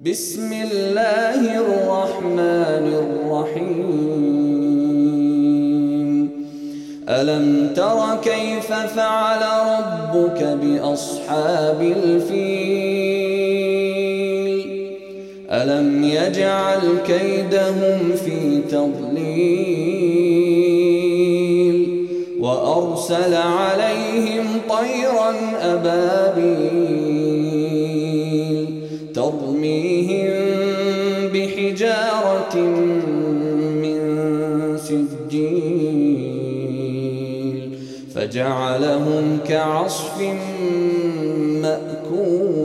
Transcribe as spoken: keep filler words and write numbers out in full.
بسم الله الرحمن الرحيم ألم تر كيف فعل ربك بأصحاب الفيل ألم يجعل كيدهم في تضليل وأرسل عليهم طيرا أبابيل ترميهم بحجارة من سجيل فجعلهم كعصف مأكول.